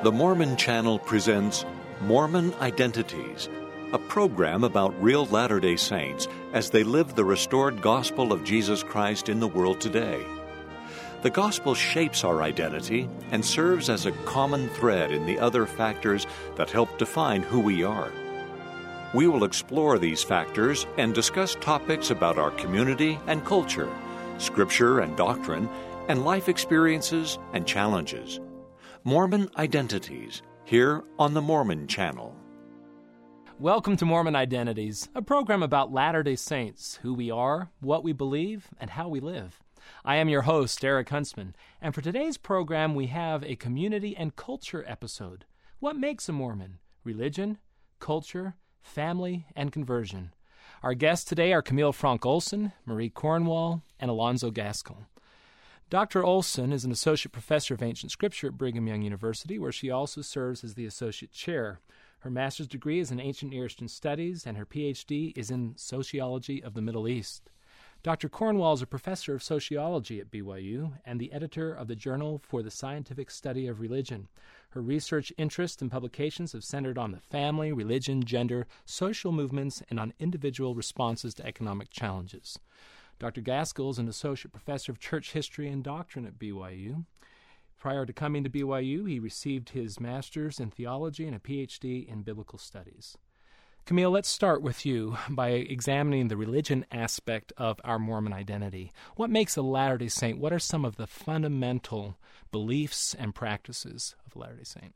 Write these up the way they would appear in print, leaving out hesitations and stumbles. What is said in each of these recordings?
The Mormon Channel presents Mormon Identities, a program about real Latter-day Saints as they live the restored gospel of Jesus Christ in the world today. The gospel shapes our identity and serves as a common thread in the other factors that help define who we are. We will explore these factors and discuss topics about our community and culture, scripture and doctrine, and life experiences and challenges. Mormon Identities, here on the Mormon Channel. Welcome to Mormon Identities, a program about Latter-day Saints, who we are, what we believe, and how we live. I am your host, Eric Huntsman, and for today's program we have a community and culture episode. What makes a Mormon? Religion, culture, family, and conversion. Our guests today are Camille Frank Olson, Marie Cornwall, and Alonzo Gaskell. Dr. Olson is an associate professor of ancient scripture at Brigham Young University, where she also serves as the associate chair. Her master's degree is in ancient Near Eastern studies, and her PhD is in sociology of the Middle East. Dr. Cornwall is a professor of sociology at BYU and the editor of the Journal for the Scientific Study of Religion. Her research interests and publications have centered on the family, religion, gender, social movements, and on individual responses to economic challenges. Dr. Gaskell is an associate professor of church history and doctrine at BYU. Prior to coming to BYU, he received his master's in theology and a PhD in biblical studies. Camille, let's start with you by examining the religion aspect of our Mormon identity. What makes a Latter-day Saint? What are some of the fundamental beliefs and practices of a Latter-day Saint?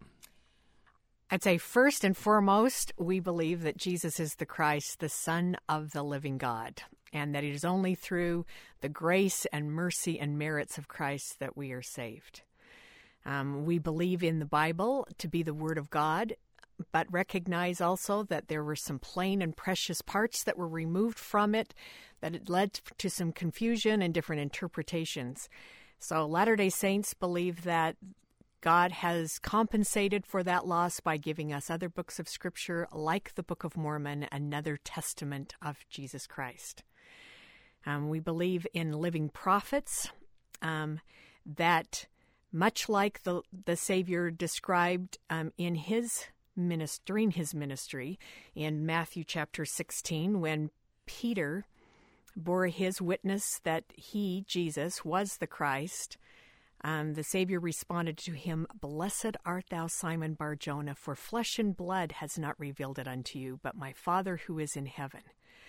I'd say first and foremost, we believe that Jesus is the Christ, the Son of the living God, and that it is only through the grace and mercy and merits of Christ that we are saved. We believe in the Bible to be the Word of God, but recognize also that there were some plain and precious parts that were removed from it, that it led to some confusion and different interpretations. So Latter-day Saints believe that God has compensated for that loss by giving us other books of Scripture, like the Book of Mormon, another testament of Jesus Christ. We believe in living prophets, that much like the Savior described in during his ministry in Matthew chapter 16, when Peter bore his witness that he, Jesus, was the Christ, the Savior responded to him, "Blessed art thou, Simon Bar-Jonah, for flesh and blood has not revealed it unto you, but my Father who is in heaven."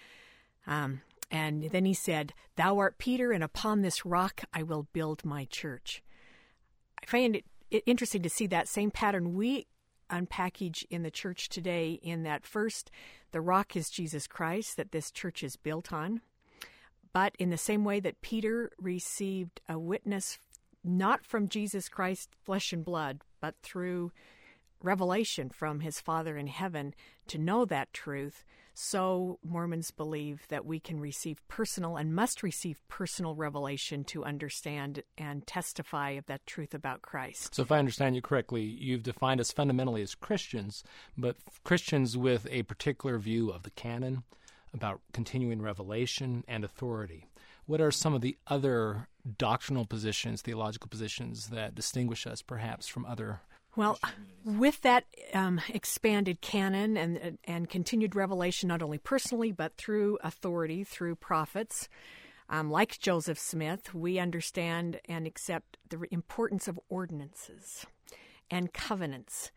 And then he said, "Thou art Peter, and upon this rock I will build my church." I find it interesting to see that same pattern we unpackage in the church today, in that first, the rock is Jesus Christ that this church is built on. But in the same way that Peter received a witness not from Jesus Christ, flesh and blood, but through revelation from his Father in heaven to know that truth, so Mormons believe that we can receive personal and must receive personal revelation to understand and testify of that truth about Christ. So if I understand you correctly, you've defined us fundamentally as Christians, but Christians with a particular view of the canon, about continuing revelation and authority. What are some of the other doctrinal positions, theological positions, that distinguish us perhaps from other? Well, with that expanded canon and continued revelation, not only personally but through authority, through prophets, like Joseph Smith, we understand and accept the importance of ordinances and covenants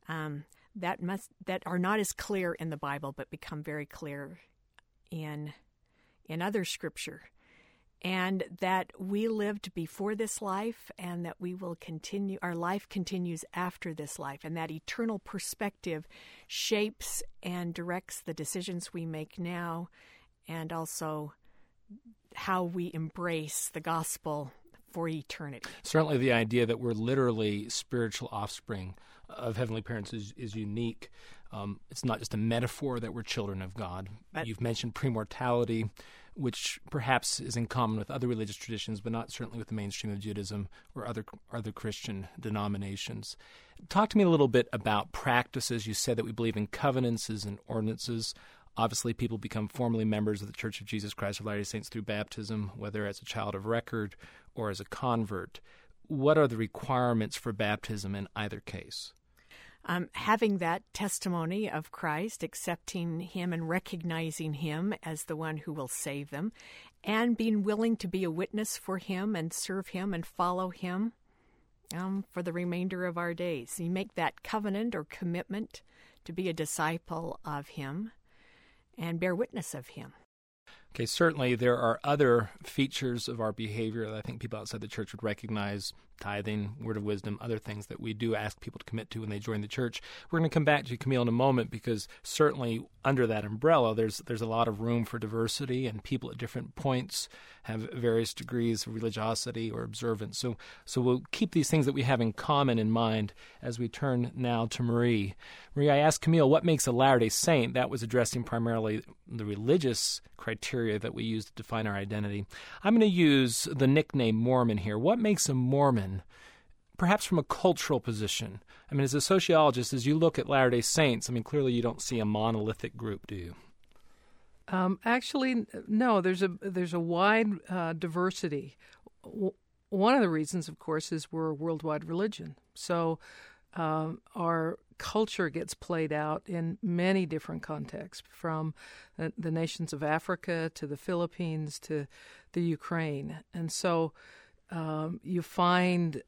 that are not as clear in the Bible but become very clear in other scripture. And that we lived before this life and that we will continue, our life continues after this life. And that eternal perspective shapes and directs the decisions we make now, and also how we embrace the gospel for eternity. Certainly the idea that we're literally spiritual offspring of heavenly parents is unique. It's not just a metaphor that we're children of God. But you've mentioned premortality, which perhaps is in common with other religious traditions, but not certainly with the mainstream of Judaism or other Christian denominations. Talk to me a little bit about practices. You said that we believe in covenants and ordinances. Obviously, people become formally members of the Church of Jesus Christ of Latter-day Saints through baptism, whether as a child of record or as a convert. What are the requirements for baptism in either case? Having that testimony of Christ, accepting Him and recognizing Him as the one who will save them, and being willing to be a witness for Him and serve Him and follow Him for the remainder of our days. You make that covenant or commitment to be a disciple of Him and bear witness of Him. Okay, certainly there are other features of our behavior that I think people outside the church would recognize: tithing, word of wisdom, other things that we do ask people to commit to when they join the church. We're going to come back to Camille in a moment, because certainly under that umbrella there's a lot of room for diversity, and people at different points have various degrees of religiosity or observance. So we'll keep these things that we have in common in mind as we turn now to Marie. Marie, I asked Camille what makes a Latter-day Saint. That was addressing primarily the religious criteria that we use to define our identity. I'm going to use the nickname Mormon here. What makes a Mormon, perhaps from a cultural position? I mean, as a sociologist, as you look at Latter-day Saints, I mean, clearly you don't see a monolithic group, do you? Actually, no. There's a wide diversity. One of the reasons, of course, is we're a worldwide religion. So our culture gets played out in many different contexts, from the nations of Africa to the Philippines to the Ukraine. And so you find,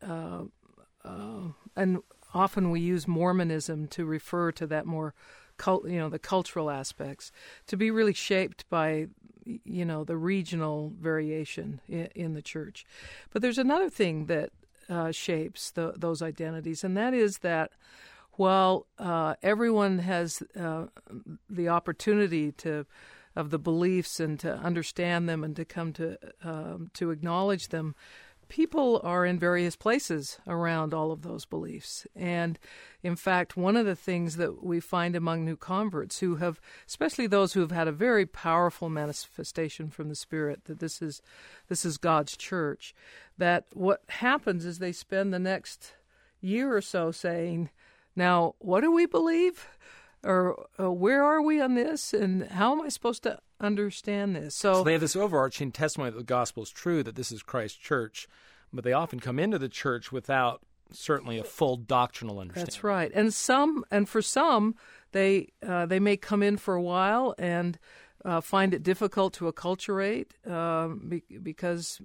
and often we use Mormonism to refer to that more, the cultural aspects, to be really shaped by, the regional variation in the church. But there's another thing that shapes those identities, and that is that while everyone has the opportunity of the beliefs and to understand them and to come to acknowledge them, people are in various places around all of those beliefs. And in fact, one of the things that we find among new converts who have, especially those who have had a very powerful manifestation from the Spirit, that this is God's church, that what happens is they spend the next year or so saying, now, what do we believe? Or where are we on this? And how am I supposed to understand this? So they have this overarching testimony that the gospel is true, that this is Christ's church, but they often come into the church without certainly a full doctrinal understanding. That's right. And for some, they may come in for a while and find it difficult to acculturate because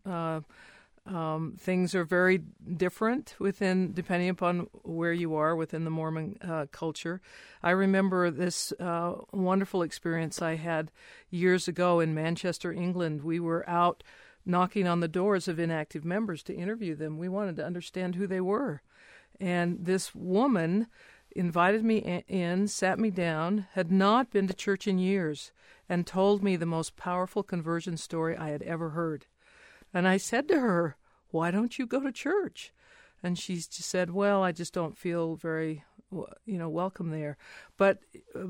things are very different depending upon where you are within the Mormon culture. I remember this wonderful experience I had years ago in Manchester, England. We were out knocking on the doors of inactive members to interview them. We wanted to understand who they were. And this woman invited me in, sat me down, had not been to church in years, and told me the most powerful conversion story I had ever heard. And I said to her, why don't you go to church? And she just said, well, I just don't feel very, welcome there. But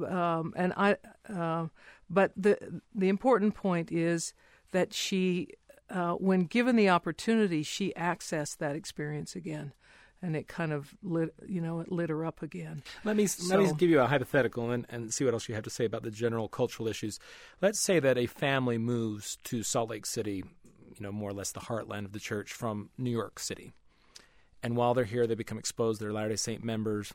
but the important point is that she, when given the opportunity, she accessed that experience again, and it kind of lit her up again. Let me give you a hypothetical and see what else you have to say about the general cultural issues. Let's say that a family moves to Salt Lake City, more or less the heartland of the church, from New York City. And while they're here, they become exposed. They're Latter-day Saint members,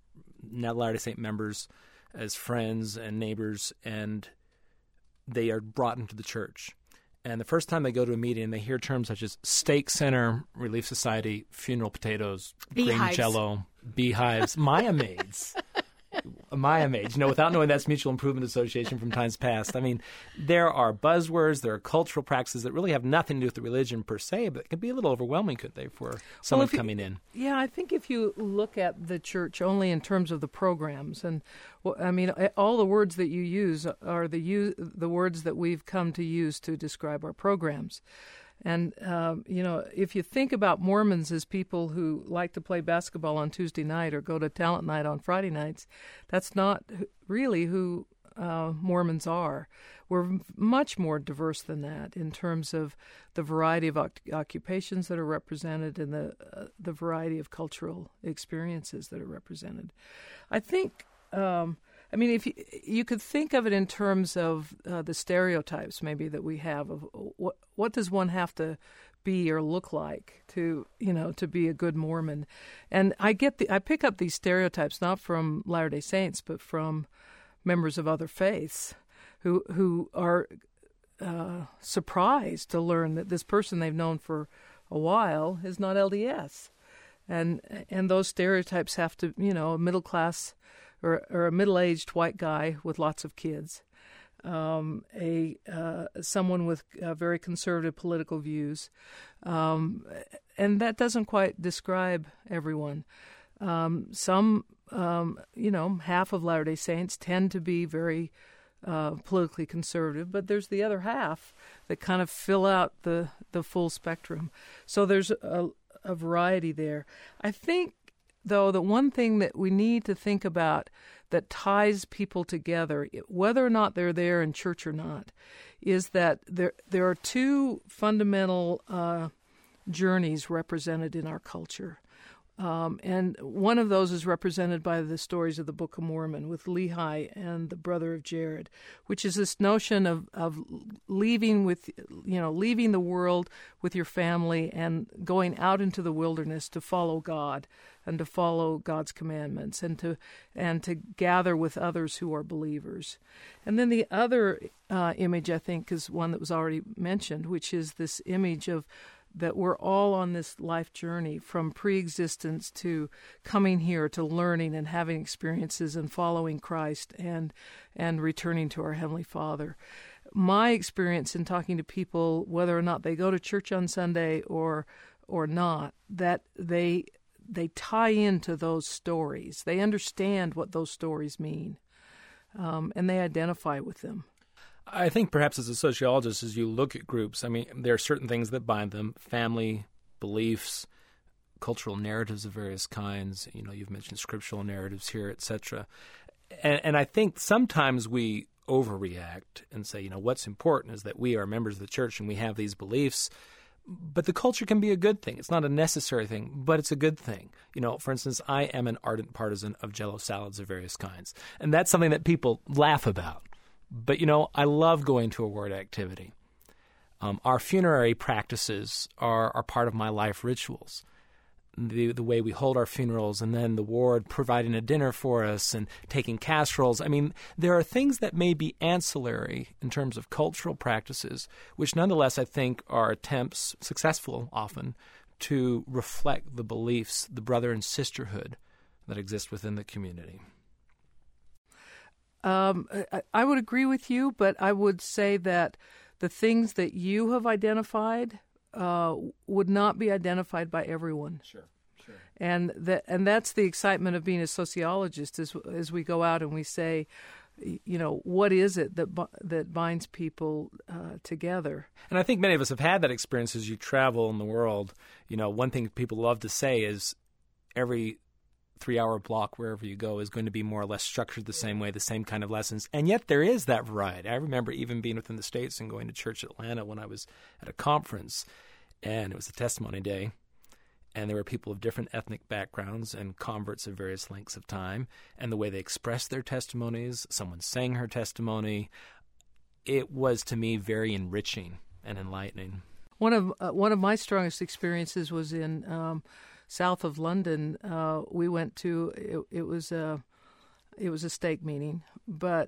as friends and neighbors, and they are brought into the church. And the first time they go to a meeting, they hear terms such as Stake Center, Relief Society, Funeral Potatoes, Green Jello, Beehives, Maya Maids. Maya Maids, without knowing that's Mutual Improvement Association from times past. I mean, there are buzzwords, there are cultural practices that really have nothing to do with the religion per se, but it can be a little overwhelming, couldn't they, for someone coming in? Yeah, I think if you look at the church only in terms of the programs, and all the words that you use are the words that we've come to use to describe our programs. And, if you think about Mormons as people who like to play basketball on Tuesday night or go to talent night on Friday nights, that's not really who Mormons are. We're much more diverse than that in terms of the variety of occupations that are represented and the variety of cultural experiences that are represented. I think... if you could think of it in terms of the stereotypes maybe that we have of what does one have to be or look like to be a good Mormon. And I pick up these stereotypes not from Latter-day Saints, but from members of other faiths who are surprised to learn that this person they've known for a while is not LDS. And those stereotypes have to, a middle class or a middle-aged white guy with lots of kids, someone with very conservative political views, and that doesn't quite describe everyone. Some, half of Latter-day Saints tend to be very politically conservative, but there's the other half that kind of fill out the full spectrum. So there's a variety there. I think, though, the one thing that we need to think about that ties people together, whether or not they're there in church or not, is that there are two fundamental journeys represented in our culture. And one of those is represented by the stories of the Book of Mormon with Lehi and the brother of Jared, which is this notion of leaving the world with your family and going out into the wilderness to follow God and to follow God's commandments and to gather with others who are believers. And then the other image, I think, is one that was already mentioned, which is this image of that we're all on this life journey from pre-existence to coming here to learning and having experiences and following Christ and returning to our Heavenly Father. My experience in talking to people, whether or not they go to church on Sunday or not, that they tie into those stories. They understand what those stories mean, and they identify with them. I think perhaps as a sociologist, as you look at groups, there are certain things that bind them: family, beliefs, cultural narratives of various kinds. You've mentioned scriptural narratives here, etc. And I think sometimes we overreact and say, what's important is that we are members of the church and we have these beliefs. But the culture can be a good thing. It's not a necessary thing, but it's a good thing. For instance, I am an ardent partisan of Jell-O salads of various kinds. And that's something that people laugh about. But, I love going to a ward activity. Our funerary practices are part of my life rituals. The way we hold our funerals, and then the ward providing a dinner for us and taking casseroles. There are things that may be ancillary in terms of cultural practices, which nonetheless I think are attempts, successful often, to reflect the beliefs, the brother and sisterhood that exist within the community. I would agree with you, but I would say that the things that you have identified would not be identified by everyone. Sure. And that's the excitement of being a sociologist as we go out and we say, what is it that binds people together? And I think many of us have had that experience as you travel in the world. One thing people love to say is every 3-hour block wherever you go is going to be more or less structured the same way, the same kind of lessons. And yet there is that variety. I remember even being within the States and going to church in Atlanta when I was at a conference, and it was a testimony day. And there were people of different ethnic backgrounds and converts of various lengths of time. And the way they expressed their testimonies, someone sang her testimony, it was to me very enriching and enlightening. One of my strongest experiences was in south of London. We went to it was a stake meeting, but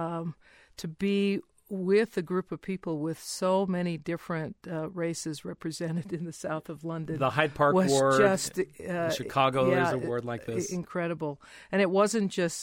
to be with a group of people with so many different races represented in the south of London. The Hyde Park was Ward, just, in Chicago, there's a ward like this. Incredible. And it wasn't just,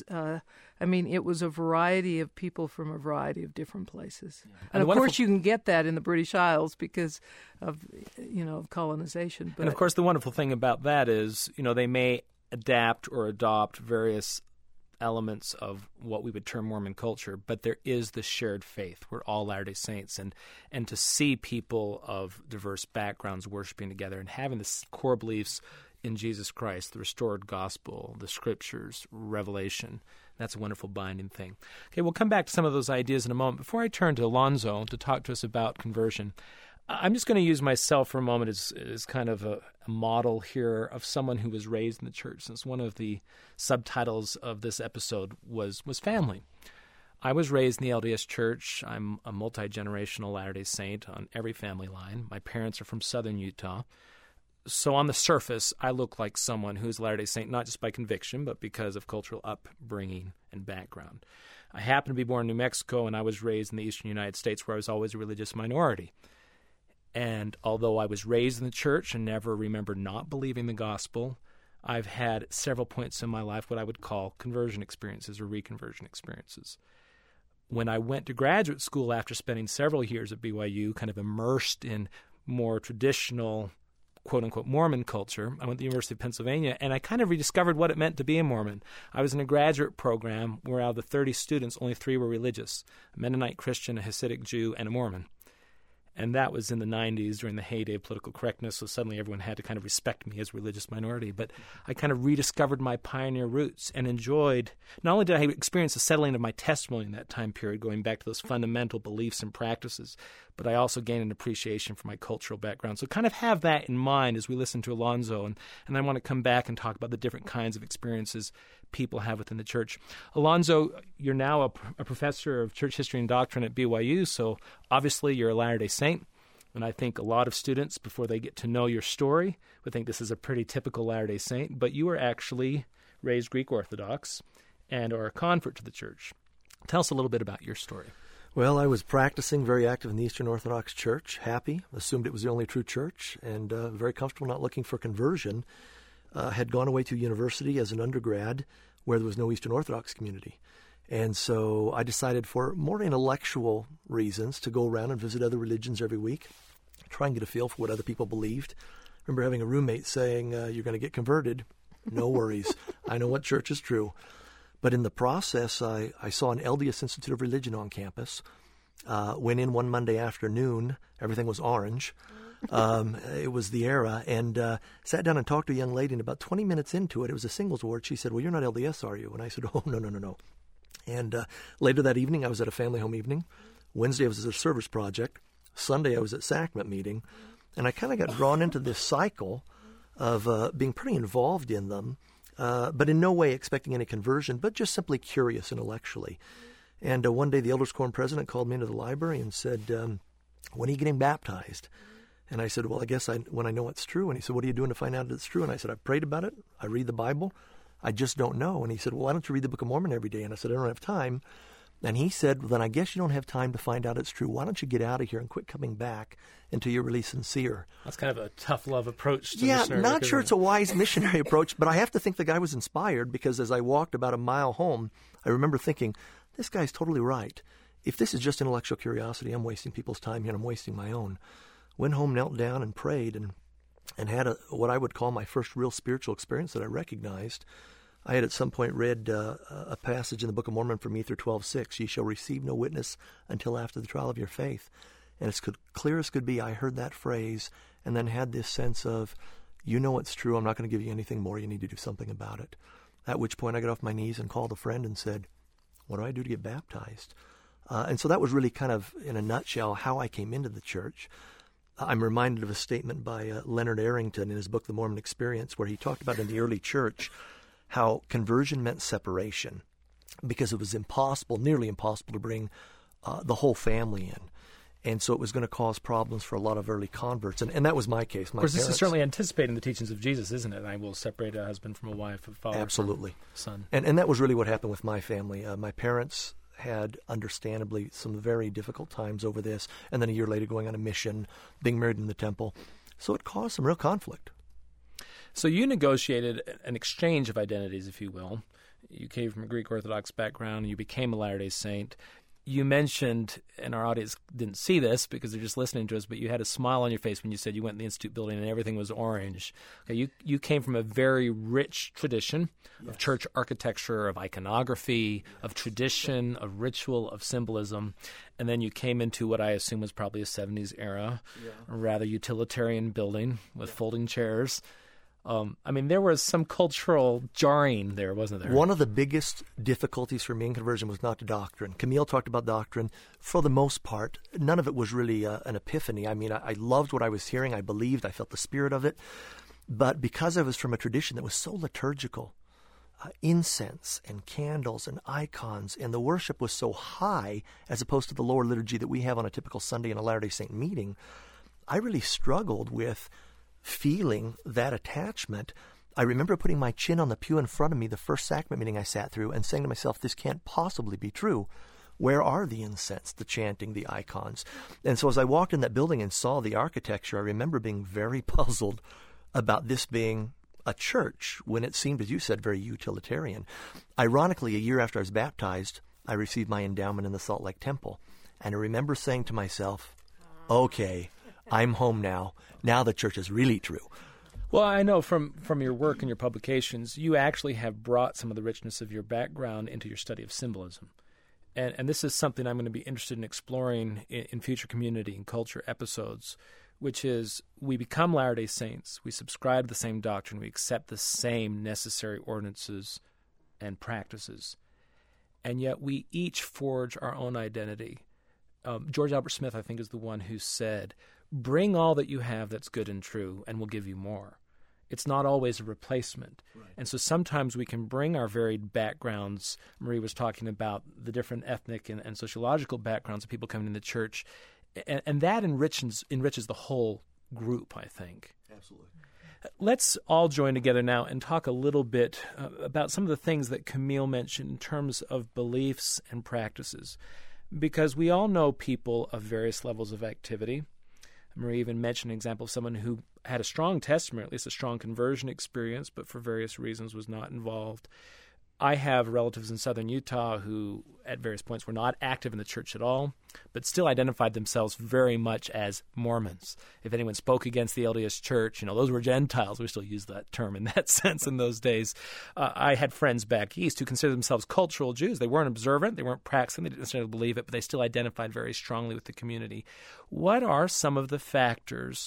it was a variety of people from a variety of different places. Yeah. And of course you can get that in the British Isles because of, colonization. But, and of course the wonderful thing about that is, they may adapt or adopt various elements of what we would term Mormon culture, but there is the shared faith. We're all Latter-day Saints, and to see people of diverse backgrounds worshiping together and having the core beliefs in Jesus Christ, the restored gospel, the scriptures, revelation, that's a wonderful binding thing. Okay, we'll come back to some of those ideas in a moment. Before I turn to Alonzo to talk to us about conversion, I'm just going to use myself for a moment as kind of a model here of someone who was raised in the church, since one of the subtitles of this episode was family. I was raised in the LDS Church. I'm a multi-generational Latter-day Saint on every family line. My parents are from southern Utah. So on the surface, I look like someone who's a Latter-day Saint, not just by conviction, but because of cultural upbringing and background. I happen to be born in New Mexico, and I was raised in the eastern United States, where I was always a religious minority. And although I was raised in the church and never remember not believing the gospel, I've had several points in my life what I would call conversion experiences or reconversion experiences. When I went to graduate school after spending several years at BYU, kind of immersed in more traditional, quote-unquote, Mormon culture, I went to the University of Pennsylvania, and I kind of rediscovered what it meant to be a Mormon. I was in a graduate program where out of the 30 students, only 3 were religious: a Mennonite Christian, a Hasidic Jew, and a Mormon. And that was in the 90s during the heyday of political correctness, so suddenly everyone had to kind of respect me as a religious minority. But I kind of rediscovered my pioneer roots and enjoyed, not only did I experience the settling of my testimony in that time period, going back to those fundamental beliefs and practices, but I also gained an appreciation for my cultural background. So kind of have that in mind as we listen to Alonzo, and I want to come back and talk about the different kinds of experiences people have within the church. Alonzo, you're now a professor of church history and doctrine at BYU, so obviously you're a Latter-day Saint, and I think a lot of students, before they get to know your story, would think this is a pretty typical Latter-day Saint, but you were actually raised Greek Orthodox and are a convert to the church. Tell us a little bit about your story. Well, I was practicing, very active in the Eastern Orthodox Church, happy, assumed it was the only true church, and very comfortable, not looking for conversion. Had gone away to university as an undergrad where there was no Eastern Orthodox community. And so I decided, for more intellectual reasons, to go around and visit other religions every week, try and get a feel for what other people believed. I remember having a roommate saying, you're going to get converted. No worries. I know what church is true. But in the process, I saw an LDS Institute of Religion on campus. Went in one Monday afternoon. Everything was orange. It was the era. And sat down and talked to a young lady. And about 20 minutes into it, it was a singles ward. She said, well, you're not LDS, are you? And I said, oh, no. And later that evening, I was at a family home evening. Wednesday, I was at a service project. Sunday, I was at sacrament meeting. And I kind of got drawn into this cycle of being pretty involved in them, but in no way expecting any conversion, but just simply curious intellectually. And one day the Elders Quorum president called me into the library and said, when are you getting baptized? And I said, well, I guess when I know it's true. And he said, what are you doing to find out that it's true? And I said, I've prayed about it. I read the Bible. I just don't know. And he said, well, why don't you read the Book of Mormon every day? And I said, I don't have time. And he said, well, then I guess you don't have time to find out it's true. Why don't you get out of here and quit coming back until you're really sincere? That's kind of a tough love approach to missionary work. Not sure it's a wise missionary approach, but I have to think the guy was inspired, because as I walked about a mile home, I remember thinking, this guy's totally right. If this is just intellectual curiosity, I'm wasting people's time here and I'm wasting my own. Went home, knelt down and prayed and had what I would call my first real spiritual experience that I recognized. I had at some point read a passage in the Book of Mormon from Ether 12:6, ye shall receive no witness until after the trial of your faith. And as clear as could be, I heard that phrase and then had this sense of, you know it's true, I'm not going to give you anything more, you need to do something about it. At which point I got off my knees and called a friend and said, what do I do to get baptized? And so that was really kind of, in a nutshell, how I came into the church. I'm reminded of a statement by Leonard Arrington in his book, The Mormon Experience, where he talked about in the early church how conversion meant separation, because it was impossible, nearly impossible, to bring the whole family in. And so it was going to cause problems for a lot of early converts. And that was my case. Of course, this is certainly anticipating the teachings of Jesus, isn't it? I will separate a husband from a wife, a father Absolutely. from a son. And that was really what happened with my family. My parents had, understandably, some very difficult times over this. And then a year later, going on a mission, being married in the temple. So it caused some real conflict. So you negotiated an exchange of identities, if you will. You came from a Greek Orthodox background. You became a Latter-day Saint. You mentioned, and our audience didn't see this because they're just listening to us, but you had a smile on your face when you said you went in the Institute building and everything was orange. Okay, you came from a very rich tradition of church architecture, of iconography, of tradition, of ritual, of symbolism, and then you came into what I assume was probably a 70s era, a rather utilitarian building with folding chairs. There was some cultural jarring there, wasn't there? One of the biggest difficulties for me in conversion was not the doctrine. Camille talked about doctrine. For the most part, none of it was really an epiphany. I loved what I was hearing. I believed. I felt the spirit of it. But because I was from a tradition that was so liturgical, incense and candles and icons, and the worship was so high as opposed to the lower liturgy that we have on a typical Sunday in a Latter-day Saint meeting, I really struggled with feeling that attachment. I remember putting my chin on the pew in front of me the first sacrament meeting I sat through and saying to myself, this can't possibly be true. Where are the incense, the chanting, the icons? And so as I walked in that building and saw the architecture, I remember being very puzzled about this being a church when it seemed, as you said, very utilitarian. Ironically, a year after I was baptized, I received my endowment in the Salt Lake Temple. And I remember saying to myself, okay, I'm home now. Now the church is really true. Well, I know from your work and your publications, you actually have brought some of the richness of your background into your study of symbolism. And this is something I'm going to be interested in exploring in future community and culture episodes, which is we become Latter-day Saints, we subscribe to the same doctrine, we accept the same necessary ordinances and practices, and yet we each forge our own identity. George Albert Smith, I think, is the one who said, bring all that you have that's good and true, and we'll give you more. It's not always a replacement. Right. And so sometimes we can bring our varied backgrounds. Marie was talking about the different ethnic and sociological backgrounds of people coming into the church, and that enriches the whole group, I think. Absolutely. Let's all join together now and talk a little bit about some of the things that Camille mentioned in terms of beliefs and practices, because we all know people of various levels of activity. Marie even mentioned an example of someone who had a strong testimony, at least a strong conversion experience, but for various reasons was not involved. I have relatives in southern Utah who, at various points, were not active in the church at all, but still identified themselves very much as Mormons. If anyone spoke against the LDS Church, those were Gentiles. We still use that term in that sense in those days. I had friends back east who considered themselves cultural Jews. They weren't observant, they weren't practicing, they didn't necessarily believe it, but they still identified very strongly with the community. What are some of the factors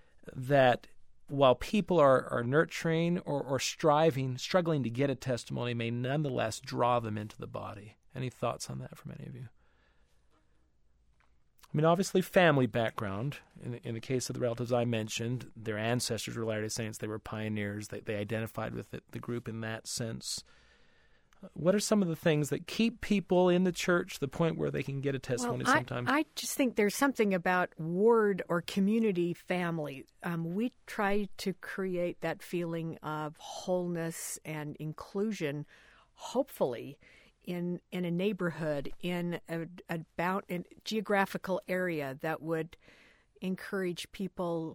that, while people are nurturing or struggling to get a testimony, may nonetheless draw them into the body? Any thoughts on that from any of you? I mean, obviously family background. In the case of the relatives I mentioned, their ancestors were Latter-day Saints. They were pioneers. They identified with the group in that sense. What are some of the things that keep people in the church to the point where they can get a testimony sometimes? I just think there's something about ward or community family. We try to create that feeling of wholeness and inclusion, hopefully, in a neighborhood, in a geographical area that would encourage people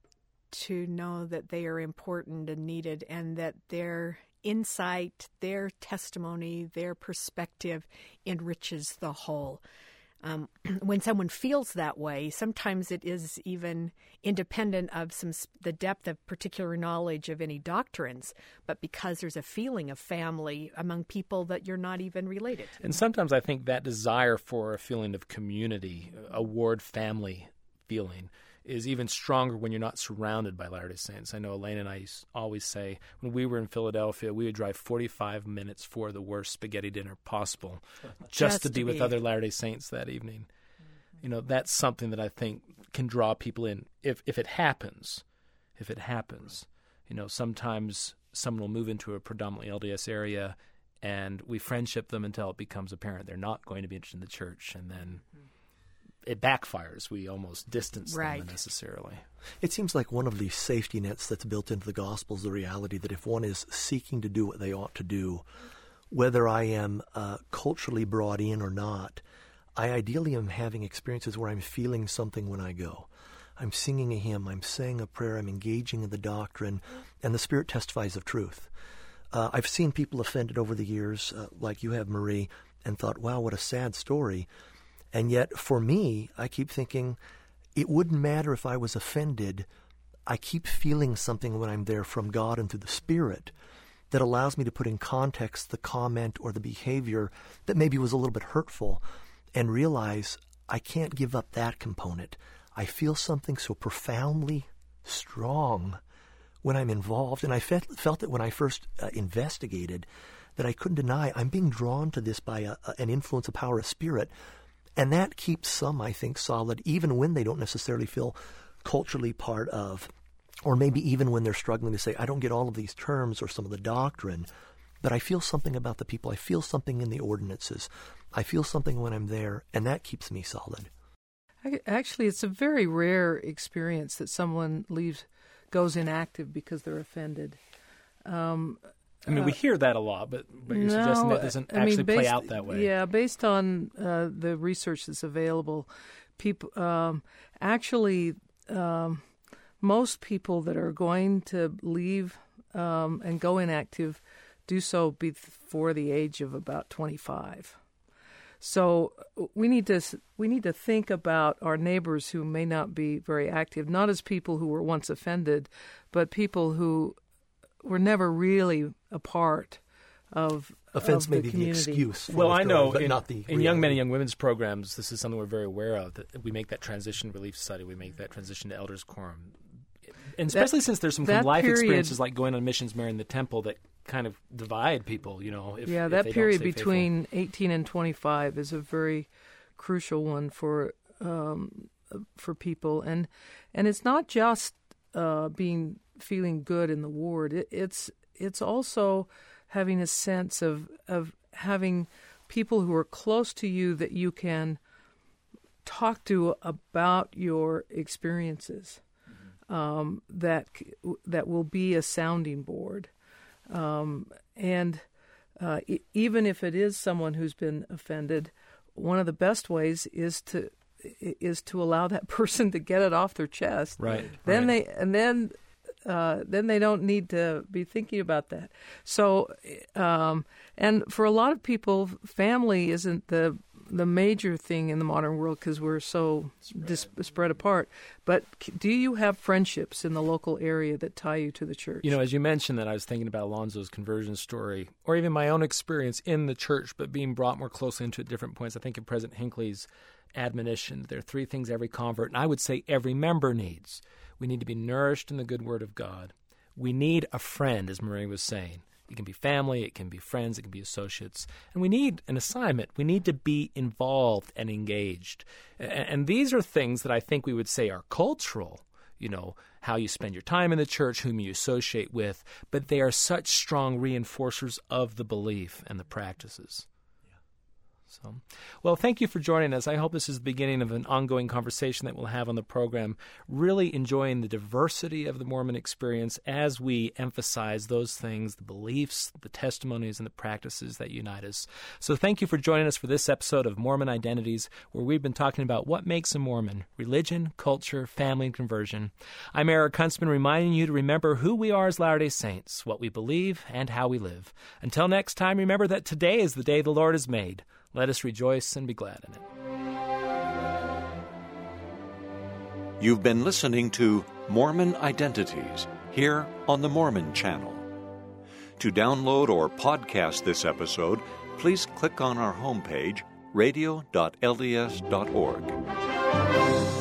to know that they are important and needed, and that their insight, their testimony, their perspective enriches the whole. When someone feels that way, sometimes it is even independent of the depth of particular knowledge of any doctrines, but because there's a feeling of family among people that you're not even related to. And sometimes I think that desire for a feeling of community, a ward family feeling, is even stronger when you're not surrounded by Latter-day Saints. I know Elaine and I always say when we were in Philadelphia, we would drive 45 minutes for the worst spaghetti dinner possible just to be with other Latter-day Saints that evening. Mm-hmm. That's something that I think can draw people in if it happens. If it happens. Sometimes someone will move into a predominantly LDS area and we friendship them until it becomes apparent they're not going to be interested in the church, and then it backfires. We almost distance them unnecessarily. It seems like one of the safety nets that's built into the gospel is the reality that if one is seeking to do what they ought to do, whether I am culturally brought in or not, I ideally am having experiences where I'm feeling something when I go. I'm singing a hymn, I'm saying a prayer, I'm engaging in the doctrine, and the Spirit testifies of truth. I've seen people offended over the years, like you have, Marie, and thought, wow, what a sad story. And yet, for me, I keep thinking, it wouldn't matter if I was offended. I keep feeling something when I'm there from God and through the Spirit that allows me to put in context the comment or the behavior that maybe was a little bit hurtful and realize I can't give up that component. I feel something so profoundly strong when I'm involved. And I felt it when I first investigated, that I couldn't deny I'm being drawn to this by an influence, a power of Spirit. And that keeps some, I think, solid, even when they don't necessarily feel culturally part of, or maybe even when they're struggling to say, I don't get all of these terms or some of the doctrine. but I feel something about the people. I feel something in the ordinances. I feel something when I'm there, and that keeps me solid. Actually, it's a very rare experience that someone goes inactive because they're offended. We hear that a lot, but you're suggesting that doesn't actually play out that way. Yeah, based on the research that's available, people most people that are going to leave and go inactive do so before the age of about 25. So we need to think about our neighbors who may not be very active, not as people who were once offended, but people who were never really a part of offense of may the be community. the excuse. Well, I know but in, not the in young men and young women's programs, this is something we're very aware of, that we make that transition Relief Society, we make that transition to Elders Quorum. And especially since there's some life experiences like going on missions, marrying the temple that kind of divide people, if that they period don't stay between 18 and 25 is a very crucial one for people, and it's not just feeling good in the ward. It's also having a sense of having people who are close to you that you can talk to about your experiences. That will be a sounding board, and even if it is someone who's been offended, one of the best ways is to allow that person to get it off their chest. Right. Then they don't need to be thinking about that. So, and for a lot of people, family isn't the major thing in the modern world because we're so spread apart. But do you have friendships in the local area that tie you to the church? As you mentioned that, I was thinking about Alonzo's conversion story, or even my own experience in the church, but being brought more closely into at different points. I think of President Hinckley's admonition. There are three things every convert, and I would say every member needs. We need to be nourished in the good word of God. We need a friend, as Marie was saying. It can be family, it can be friends, it can be associates. And we need an assignment. We need to be involved and engaged. And these are things that I think we would say are cultural, how you spend your time in the church, whom you associate with, but they are such strong reinforcers of the belief and the practices. So, well, thank you for joining us. I hope this is the beginning of an ongoing conversation that we'll have on the program, really enjoying the diversity of the Mormon experience as we emphasize those things, the beliefs, the testimonies, and the practices that unite us. So thank you for joining us for this episode of Mormon Identities, where we've been talking about what makes a Mormon: religion, culture, family, and conversion. I'm Eric Huntsman, reminding you to remember who we are as Latter-day Saints, what we believe, and how we live. Until next time, remember that today is the day the Lord has made. Let us rejoice and be glad in it. You've been listening to Mormon Identities here on the Mormon Channel. To download or podcast this episode, please click on our homepage, radio.lds.org.